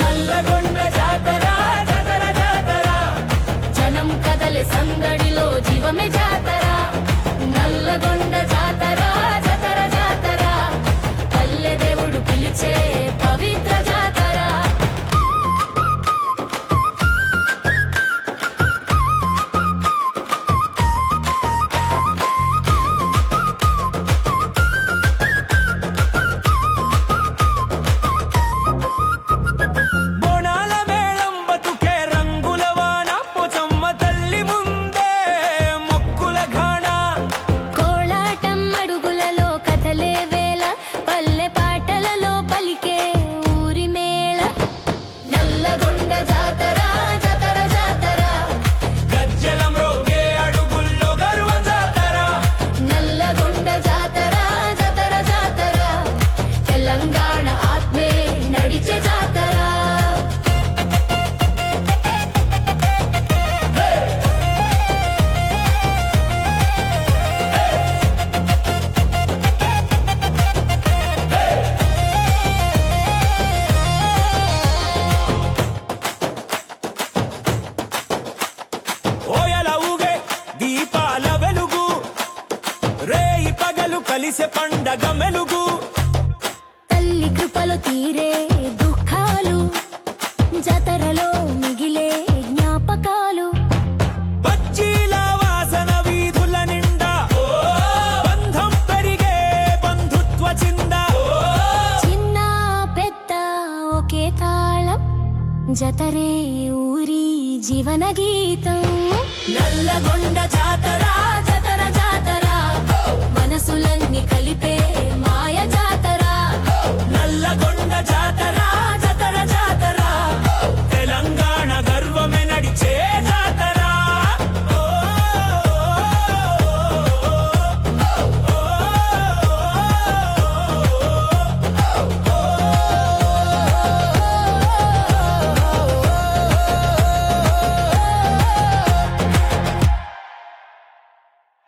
నల్లగొండ జాతర జాతర జాతర జనం కదలి సందడిలో జీవమే జాతర నల్లగొండ జాతర జాతర జాతర పల్లె దేవుడు పిలిచే పవిత్ర జాతర కలిసే పండగ మెలుగు తల్లి కృపలు తీరే దుఃఖాలు జాతరలో మిగిలే జ్ఞాపకాలు బజ్జీల వాసన వీధుల నిండా బంధం పెరిగే బంధుత్వ చింద చిన్న పెద్ద ఒకే తాళం జతరే ఊరి జీవన గీతం నల్లగొండ జాతర జాతర జాతర మనసులన్నీ కలిపే మాయ జాతర నల్లగొండ జాతర